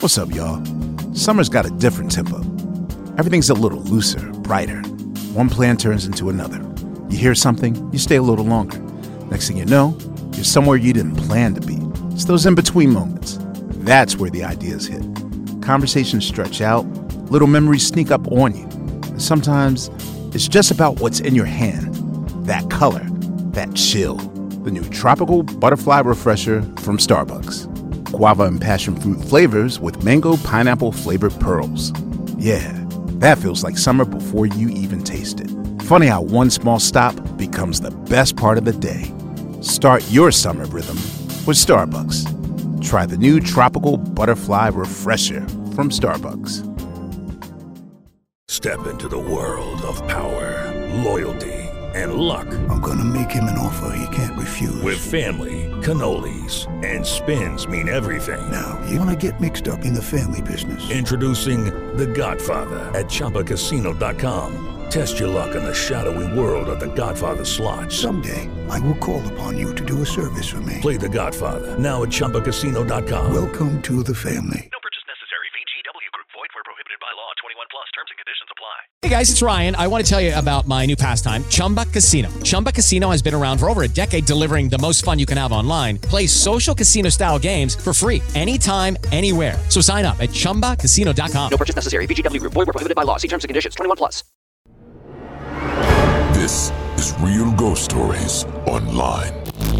What's up, y'all? Summer's got a different tempo. Everything's a little looser, brighter. One plan turns into another. You hear something, you stay a little longer. Next thing you know, you're somewhere you didn't plan to be. It's those in-between moments. That's where the ideas hit. Conversations stretch out, little memories sneak up on you. And sometimes, it's just about what's in your hand. That color, that chill. The new Tropical Butterfly Refresher from Starbucks. Guava and passion fruit flavors with mango pineapple flavored pearls. Yeah, that feels like summer before you even taste it. Funny how one small stop becomes the best part of the day. Start your summer rhythm with Starbucks. Try the new Tropical Butterfly Refresher from Starbucks. Step into the world of power, loyalty, and luck. I'm gonna make him an offer he can't refuse. With family, cannolis, and spins mean everything. Now, you wanna get mixed up in the family business. Introducing The Godfather at ChumbaCasino.com. Test your luck in the shadowy world of The Godfather slot. Someday, I will call upon you to do a service for me. Play The Godfather now at ChumbaCasino.com. Welcome to the family. No purchase necessary. VGW Group. Void where prohibited by law. 21 plus. Terms and conditions apply. Hey guys, it's Ryan. I want to tell you about my new pastime, Chumba Casino. Chumba Casino has been around for over a decade, delivering the most fun you can have online. Play social casino style games for free anytime, anywhere. So sign up at ChumbaCasino.com. No purchase necessary. VGW Group. Void where prohibited by law. See terms and conditions. 21 plus. This is Real Ghost Stories Online.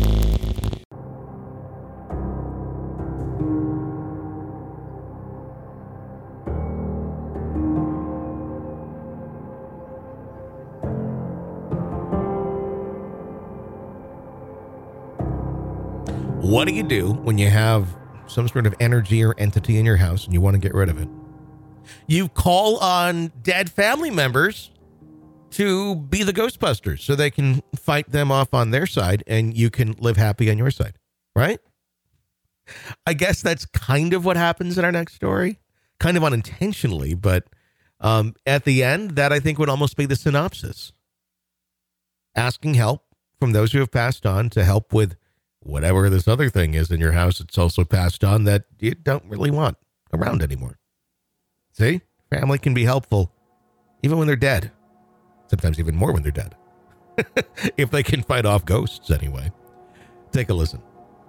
What do you do when you have some sort of energy or entity in your house and you want to get rid of it? You call on dead family members to be the Ghostbusters so they can fight them off on their side and you can live happy on your side, right? I guess that's kind of what happens in our next story, kind of unintentionally, but at the end, that I think would almost be the synopsis. Asking help from those who have passed on to help with whatever this other thing is in your house, it's also passed on that you don't really want around anymore. See, family can be helpful even when they're dead. Sometimes even more when they're dead. If they can fight off ghosts anyway. Take a listen.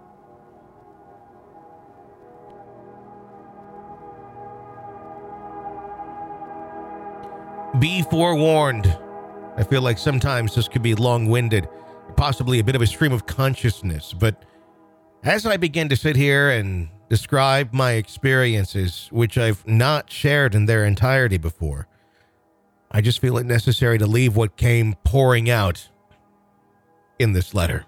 Be forewarned. I feel like sometimes this could be long-winded, possibly a bit of a stream of consciousness, but as I begin to sit here and describe my experiences, which I've not shared in their entirety before, I just feel it necessary to leave what came pouring out in this letter.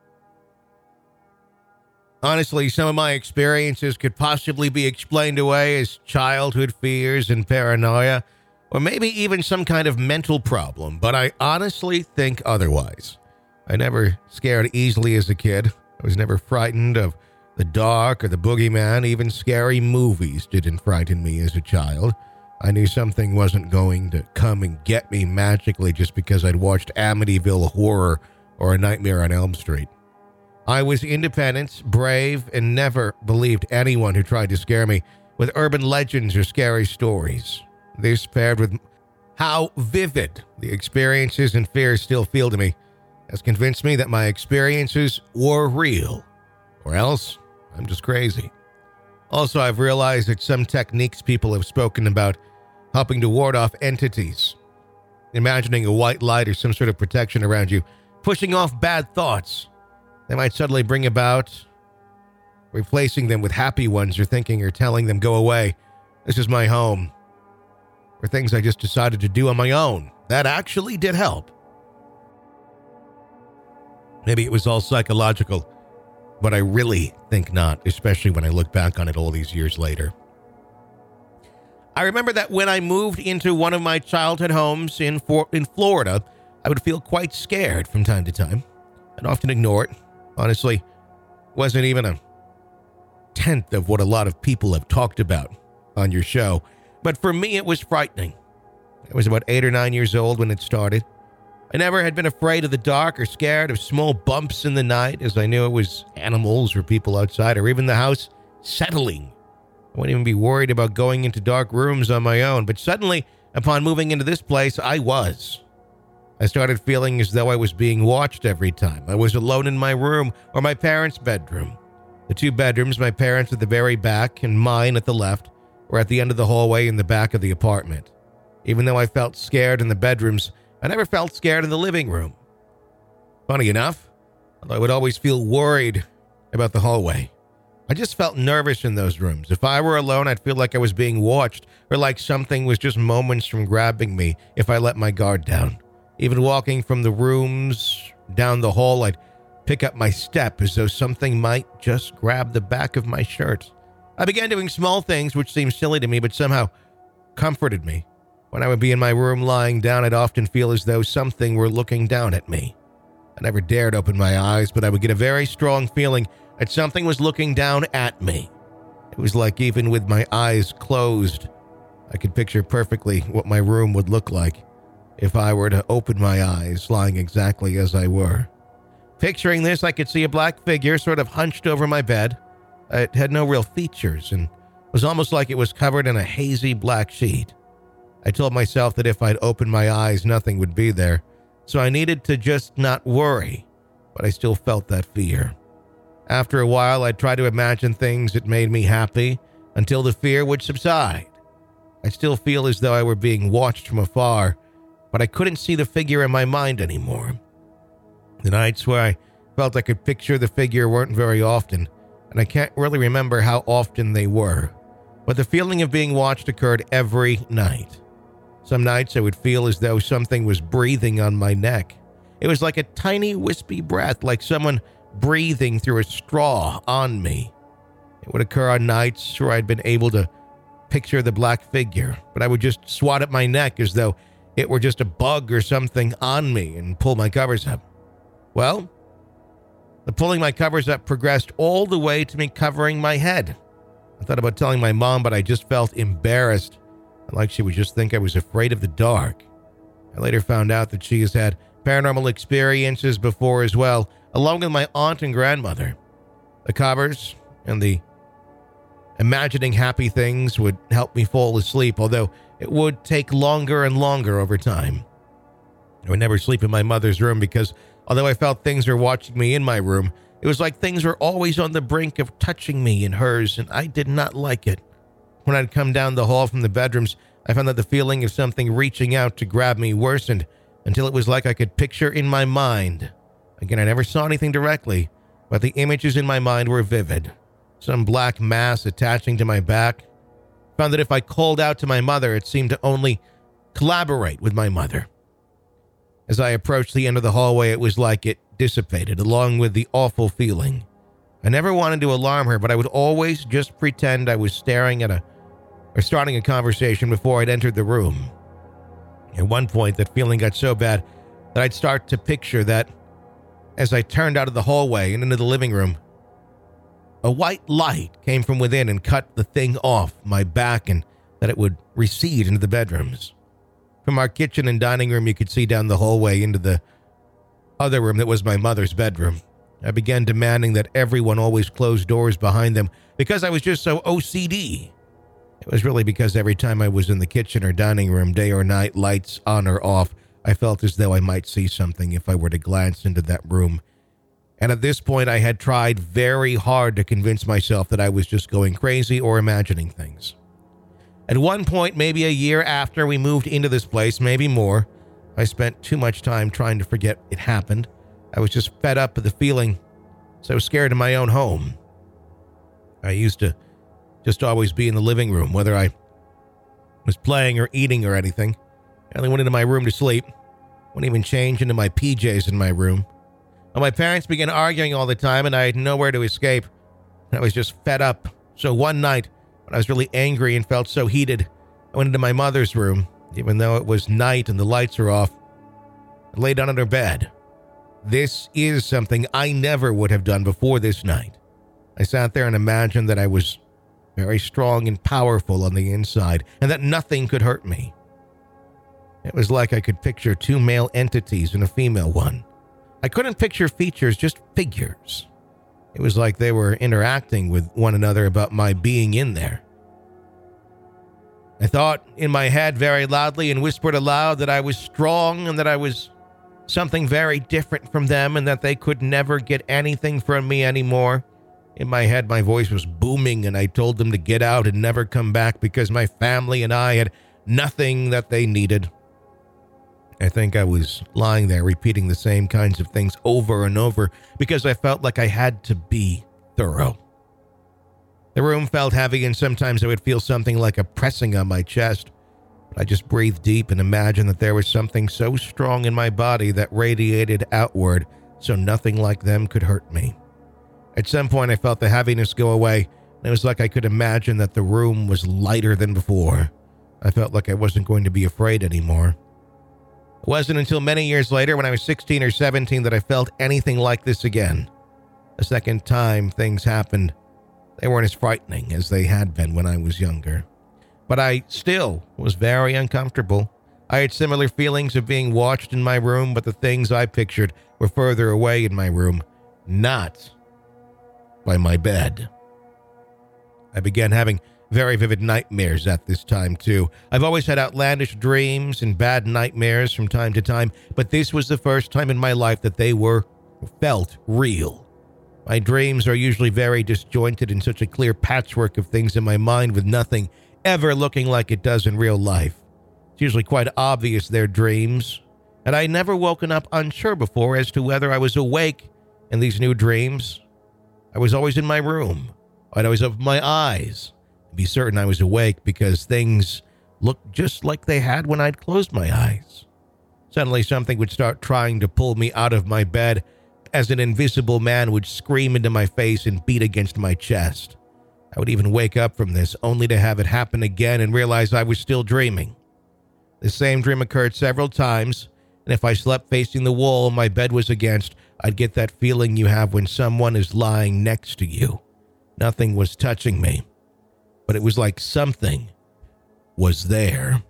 Honestly, some of my experiences could possibly be explained away as childhood fears and paranoia, or maybe even some kind of mental problem, but I honestly think otherwise. I never scared easily as a kid. I was never frightened of the dark or the boogeyman. Even scary movies didn't frighten me as a child. I knew something wasn't going to come and get me magically just because I'd watched Amityville Horror or A Nightmare on Elm Street. I was independent, brave, and never believed anyone who tried to scare me with urban legends or scary stories. This, paired with how vivid the experiences and fears still feel to me, has convinced me that my experiences were real, or else I'm just crazy. Also, I've realized that some techniques people have spoken about helping to ward off entities, imagining a white light or some sort of protection around you, pushing off bad thoughts, they might suddenly bring about replacing them with happy ones or thinking or telling them go away. This is my home. Or things I just decided to do on my own. That actually did help. Maybe it was all psychological, but I really think not, especially when I look back on it all these years later. I remember that when I moved into one of my childhood homes in Florida, I would feel quite scared from time to time. I'd often ignore it. Honestly, wasn't even a tenth of what a lot of people have talked about on your show. But for me, it was frightening. I was about 8 or 9 years old when it started. I never had been afraid of the dark or scared of small bumps in the night, as I knew it was animals or people outside or even the house settling I wouldn't even be worried about going into dark rooms on my own, but suddenly, upon moving into this place, I was. I started feeling as though I was being watched every time I was alone in my room or my parents' bedroom. The two bedrooms, my parents at the very back and mine at the left, were at the end of the hallway in the back of the apartment. Even though I felt scared in the bedrooms, I never felt scared in the living room. Funny enough, I would always feel worried about the hallway. I just felt nervous in those rooms. If I were alone, I'd feel like I was being watched or like something was just moments from grabbing me if I let my guard down. Even walking from the rooms down the hall, I'd pick up my step as though something might just grab the back of my shirt. I began doing small things which seemed silly to me but somehow comforted me. When I would be in my room lying down, I'd often feel as though something were looking down at me. I never dared open my eyes, but I would get a very strong feeling that something was looking down at me. It was like even with my eyes closed, I could picture perfectly what my room would look like if I were to open my eyes, lying exactly as I were. Picturing this, I could see a black figure sort of hunched over my bed. It had no real features and was almost like it was covered in a hazy black sheet. I told myself that if I'd open my eyes, nothing would be there, so I needed to just not worry, but I still felt that fear. After a while, I'd try to imagine things that made me happy until the fear would subside. I still feel as though I were being watched from afar, but I couldn't see the figure in my mind anymore. The nights where I felt I could picture the figure weren't very often, and I can't really remember how often they were, but the feeling of being watched occurred every night. Some nights I would feel as though something was breathing on my neck. It was like a tiny wispy breath, like someone breathing through a straw on me. It would occur on nights where I'd been able to picture the black figure, but I would just swat at my neck as though it were just a bug or something on me and pull my covers up. Well, the pulling my covers up progressed all the way to me covering my head. I thought about telling my mom, but I just felt embarrassed, like she would just think I was afraid of the dark. I later found out that she has had paranormal experiences before as well, along with my aunt and grandmother. The covers and the imagining happy things would help me fall asleep, although it would take longer and longer over time. I would never sleep in my mother's room because although I felt things were watching me in my room, it was like things were always on the brink of touching me in hers, and I did not like it. When I'd come down the hall from the bedrooms, I found that the feeling of something reaching out to grab me worsened until it was like I could picture in my mind. Again, I never saw anything directly, but the images in my mind were vivid. Some black mass attaching to my back. I found that if I called out to my mother, it seemed to only collaborate with my mother. As I approached the end of the hallway, it was like it dissipated, along with the awful feeling. I never wanted to alarm her, but I would always just pretend I was starting a conversation before I'd entered the room. At one point, that feeling got so bad that I'd start to picture that as I turned out of the hallway and into the living room, a white light came from within and cut the thing off my back and that it would recede into the bedrooms. From our kitchen and dining room, you could see down the hallway into the other room that was my mother's bedroom. I began demanding that everyone always close doors behind them because I was just so OCD. It was really because every time I was in the kitchen or dining room, day or night, lights on or off, I felt as though I might see something if I were to glance into that room. And at this point, I had tried very hard to convince myself that I was just going crazy or imagining things. At one point, maybe a year after we moved into this place, maybe more, I spent too much time trying to forget it happened. I was just fed up with the feeling, so scared in my own home. I used to just always be in the living room, whether I was playing or eating or anything. I only went into my room to sleep. Wouldn't even change into my PJs in my room. Well, my parents began arguing all the time, and I had nowhere to escape. I was just fed up. So one night, when I was really angry and felt so heated, I went into my mother's room, even though it was night and the lights were off. I lay down on her bed. This is something I never would have done before this night. I sat there and imagined that I was very strong and powerful on the inside, and that nothing could hurt me. It was like I could picture two male entities and a female one. I couldn't picture features, just figures. It was like they were interacting with one another about my being in there. I thought in my head very loudly and whispered aloud that I was strong and that I was something very different from them and that they could never get anything from me anymore. In my head, my voice was booming and I told them to get out and never come back because my family and I had nothing that they needed. I think I was lying there repeating the same kinds of things over and over because I felt like I had to be thorough. The room felt heavy and sometimes I would feel something like a pressing on my chest. But I just breathed deep and imagined that there was something so strong in my body that radiated outward so nothing like them could hurt me. At some point I felt the heaviness go away and it was like I could imagine that the room was lighter than before. I felt like I wasn't going to be afraid anymore. It wasn't until many years later when I was 16 or 17 that I felt anything like this again. The second time things happened, they weren't as frightening as they had been when I was younger. But I still was very uncomfortable. I had similar feelings of being watched in my room, but the things I pictured were further away in my room, not by my bed. I began having very vivid nightmares at this time too. I've always had outlandish dreams and bad nightmares from time to time, but this was the first time in my life that they felt real. My dreams are usually very disjointed and such a clear patchwork of things in my mind with nothing ever looking like it does in real life. It's usually quite obvious they're dreams, and I'd never woken up unsure before as to whether I was awake in these new dreams. I was always in my room. I'd always open my eyes and be certain I was awake because things looked just like they had when I'd closed my eyes. Suddenly something would start trying to pull me out of my bed as an invisible man would scream into my face and beat against my chest. I would even wake up from this only to have it happen again and realize I was still dreaming. The same dream occurred several times, and if I slept facing the wall my bed was against, I'd get that feeling you have when someone is lying next to you. Nothing was touching me, but it was like something was there.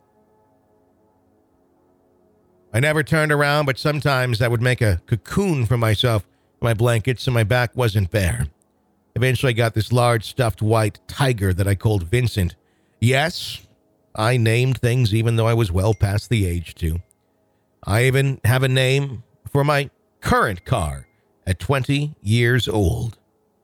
I never turned around, but sometimes I would make a cocoon for myself in my blankets so my back wasn't bare. Eventually I got this large stuffed white tiger that I called Vincent. Yes, I named things even though I was well past the age to. I even have a name for my current car at 20 years old,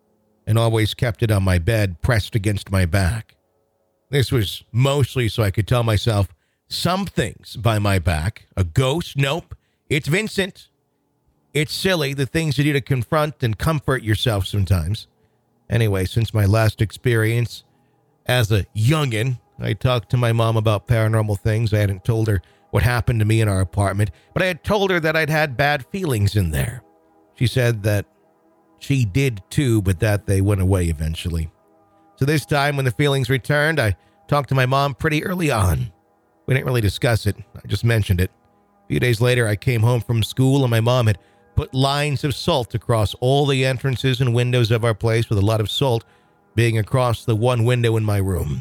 and always kept it on my bed pressed against my back. This was mostly so I could tell myself something's by my back. A ghost? Nope. It's Vincent. It's silly, the things you do to confront and comfort yourself sometimes. Anyway, since my last experience as a youngin', I talked to my mom about paranormal things. I hadn't told her what happened to me in our apartment, but I had told her that I'd had bad feelings in there. She said that she did too, but that they went away eventually. So this time when the feelings returned, I talked to my mom pretty early on. We didn't really discuss it. I just mentioned it. A few days later, I came home from school and my mom had put lines of salt across all the entrances and windows of our place, with a lot of salt being across the one window in my room.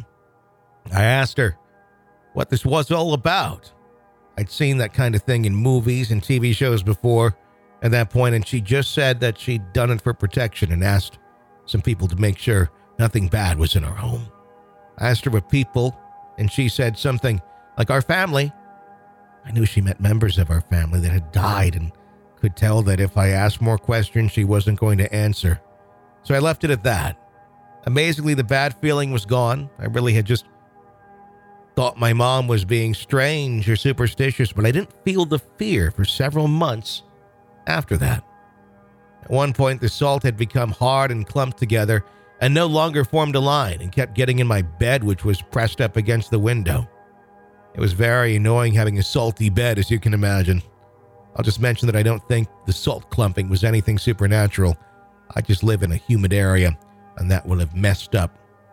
I asked her what this was all about. I'd seen that kind of thing in movies and TV shows before at that point, and she just said that she'd done it for protection and asked some people to make sure nothing bad was in our home. I asked her what people, and she said something like our family. I knew she meant members of our family that had died and could tell that if I asked more questions, she wasn't going to answer. So I left it at that. Amazingly, the bad feeling was gone. I really had just thought my mom was being strange or superstitious, but I didn't feel the fear for several months after that. At one point, the salt had become hard and clumped together and no longer formed a line and kept getting in my bed, which was pressed up against the window. It was very annoying having a salty bed, as you can imagine. I'll just mention that I don't think the salt clumping was anything supernatural. I just live in a humid area, and that will have messed up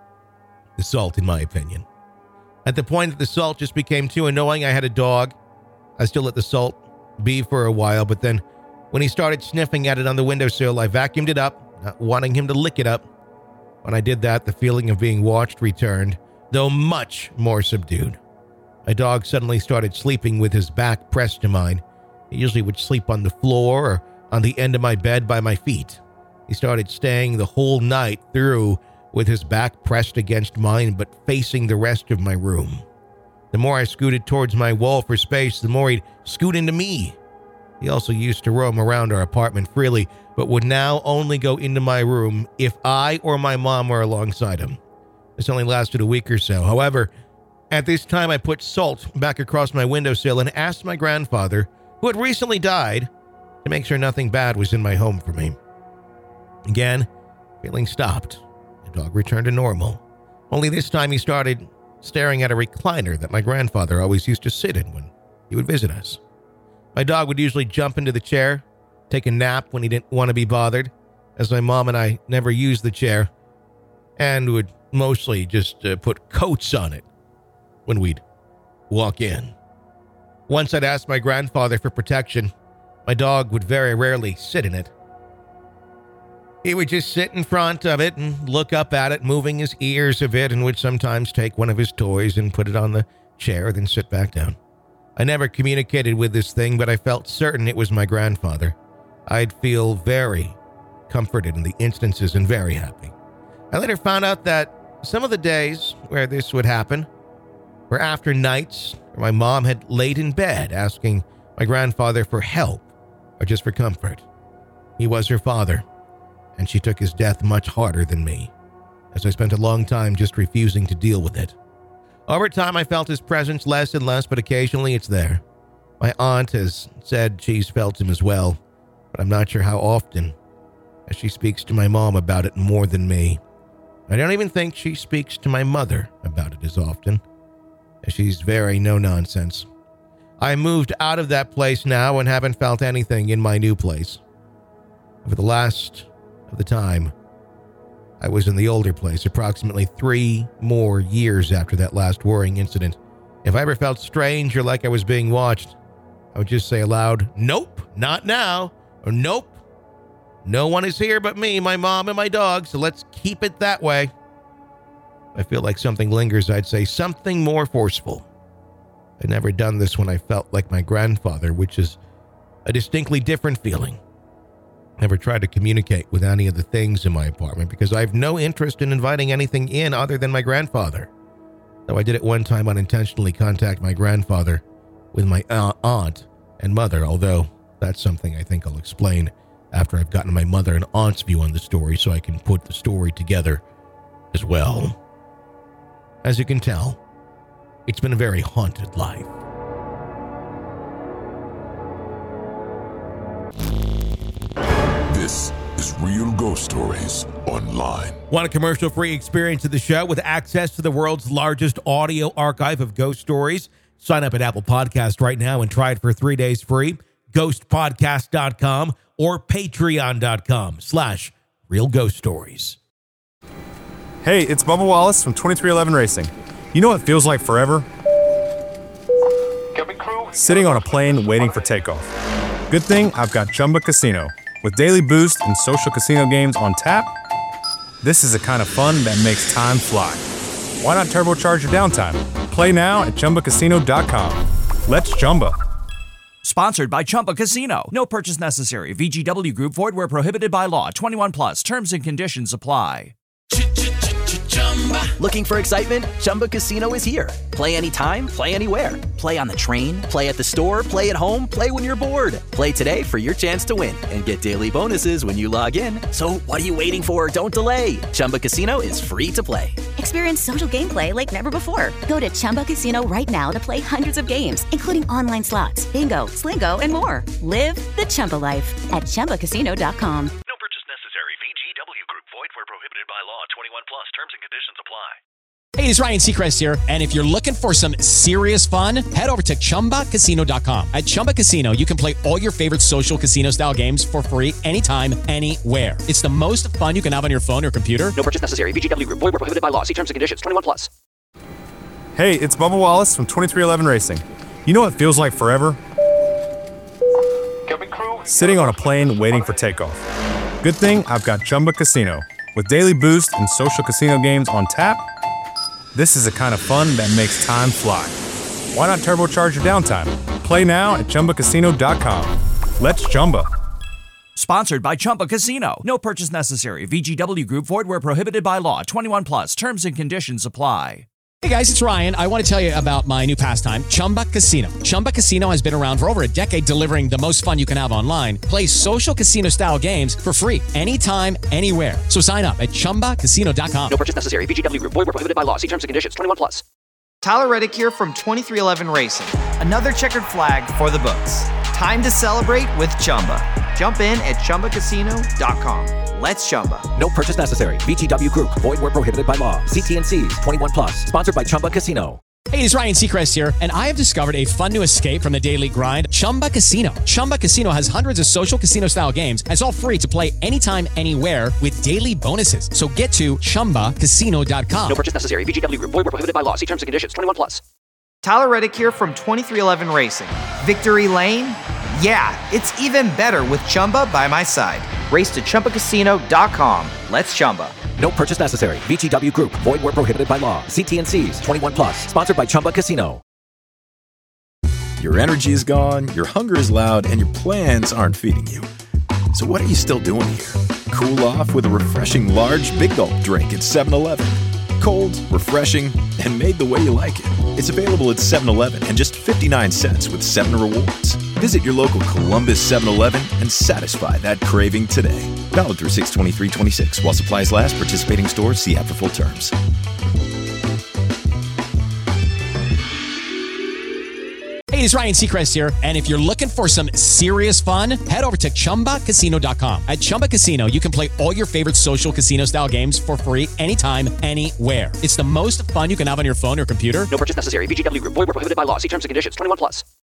the salt, in my opinion. At the point that the salt just became too annoying, I had a dog. I still let the salt be for a while, but then when he started sniffing at it on the windowsill, I vacuumed it up, not wanting him to lick it up. When I did that, the feeling of being watched returned, though much more subdued. My dog suddenly started sleeping with his back pressed to mine. He usually would sleep on the floor or on the end of my bed by my feet. He started staying the whole night through with his back pressed against mine but facing the rest of my room. The more I scooted towards my wall for space, the more he'd scoot into me. He also used to roam around our apartment freely, but would now only go into my room if I or my mom were alongside him. This only lasted a week or so. However, at this time I put salt back across my windowsill and asked my grandfather, who had recently died, to make sure nothing bad was in my home for me. Again, feeling stopped. The dog returned to normal. Only this time he started staring at a recliner that my grandfather always used to sit in when he would visit us. My dog would usually jump into the chair, take a nap when he didn't want to be bothered, as my mom and I never used the chair, and would mostly just put coats on it when we'd walk in. Once I'd asked my grandfather for protection, my dog would very rarely sit in it. He would just sit in front of it and look up at it, moving his ears a bit, and would sometimes take one of his toys and put it on the chair, then sit back down. I never communicated with this thing, but I felt certain it was my grandfather. I'd feel very comforted in the instances and very happy. I later found out that some of the days where this would happen were after nights where my mom had laid in bed asking my grandfather for help or just for comfort. He was her father, and she took his death much harder than me, as I spent a long time just refusing to deal with it. Over time, I felt his presence less and less, but occasionally it's there. My aunt has said she's felt him as well, but I'm not sure how often, as she speaks to my mom about it more than me. I don't even think she speaks to my mother about it as often, as she's very no-nonsense. I moved out of that place now and haven't felt anything in my new place. For the last of the time I was in the older place, approximately 3 more years after that last worrying incident, if I ever felt strange or like I was being watched, I would just say aloud, "Nope, not now," or "Nope, no one is here but me, my mom, and my dog, so let's keep it that way." I feel like something lingers, I'd say something more forceful. I'd never done this when I felt like my grandfather, which is a distinctly different feeling. Never tried to communicate with any of the things in my apartment because I have no interest in inviting anything in other than my grandfather. Though I did at one time unintentionally contact my grandfather with my aunt and mother, although that's something I think I'll explain after I've gotten my mother and aunt's view on the story so I can put the story together as well. As you can tell, it's been a very haunted life. This is Real Ghost Stories Online. Want a commercial-free experience of the show with access to the world's largest audio archive of ghost stories? Sign up at Apple Podcast right now and try it for 3 days free. Ghostpodcast.com or patreon.com/Real Ghost Stories. Hey, it's Bubba Wallace from 2311 Racing. You know what feels like forever? Sitting on a plane waiting for takeoff. Good thing I've got Chumba Casino. With daily boost and social casino games on tap, this is the kind of fun that makes time fly. Why not turbocharge your downtime? Play now at ChumbaCasino.com. Let's Chumba. Sponsored by Chumba Casino. No purchase necessary. VGW Group. Void where prohibited by law. 21 plus. Terms and conditions apply. Looking for excitement? Chumba Casino is here. Play anytime, play anywhere. Play on the train, play at the store, play at home, play when you're bored. Play today for your chance to win and get daily bonuses when you log in. So what are you waiting for? Don't delay. Chumba Casino is free to play. Experience social gameplay like never before. Go to Chumba Casino right now to play hundreds of games, including online slots, bingo, Slingo, and more. Live the Chumba life at ChumbaCasino.com. No purchase necessary. VGW Group. Void where prohibited by law. 21 plus. Terms and conditions apply. Hey, it's Ryan Seacrest here, and if you're looking for some serious fun, head over to ChumbaCasino.com. At Chumba Casino, you can play all your favorite social casino-style games for free anytime, anywhere. It's the most fun you can have on your phone or computer. No purchase necessary. VGW Group. Void where prohibited by law. See terms and conditions. 21 plus. Hey, it's Bubba Wallace from 2311 Racing. You know what feels like forever? Sitting on a plane waiting for takeoff. Good thing I've got Chumba Casino. With daily boost and social casino games on tap, this is the kind of fun that makes time fly. Why not turbocharge your downtime? Play now at ChumbaCasino.com. Let's Chumba. Sponsored by Chumba Casino. No purchase necessary. VGW Group. Void where prohibited by law. 21 plus. Terms and conditions apply. Hey guys, it's Ryan. I want to tell you about my new pastime, Chumba Casino. Chumba Casino has been around for over a decade, delivering the most fun you can have online. Play social casino-style games for free anytime, anywhere. So sign up at ChumbaCasino.com. No purchase necessary. VGW Group. Void where prohibited by law. See terms and conditions. 21+. Tyler Reddick here from 2311 Racing. Another checkered flag for the books. Time to celebrate with Chumba. Jump in at ChumbaCasino.com. Let's Chumba. No purchase necessary. VGW Group. Void where prohibited by law. See T&Cs. 21+. Sponsored by Chumba Casino. Hey, it's Ryan Seacrest here, and I have discovered a fun new escape from the daily grind, Chumba Casino. Chumba Casino has hundreds of social casino-style games, and it's all free to play anytime, anywhere with daily bonuses. So get to ChumbaCasino.com. No purchase necessary. VGW Group. Void where prohibited by law. See terms and conditions. 21+. Tyler Reddick here from 2311 Racing. Victory Lane? Yeah, it's even better with Chumba by my side. Race to ChumbaCasino.com. Let's Chumba. No purchase necessary. VGW Group. Void where prohibited by law. See T&Cs. 21+. Sponsored by Chumba Casino. Your energy is gone, your hunger is loud, and your plans aren't feeding you. So what are you still doing here? Cool off with a refreshing large Big Gulp drink at 7-Eleven. Cold, refreshing, and made the way you like it. It's available at 7-Eleven and just 59 cents with 7 rewards. Visit your local Columbus 7-Eleven and satisfy that craving today. Valid through 6/23/26 while supplies last. Participating stores. See app for full terms. Hey, it's Ryan Seacrest here, and if you're looking for some serious fun, head over to ChumbaCasino.com. At Chumba Casino, you can play all your favorite social casino-style games for free anytime, anywhere. It's the most fun you can have on your phone or computer. No purchase necessary. VGW Group. Void where prohibited by law. See terms and conditions. 21+.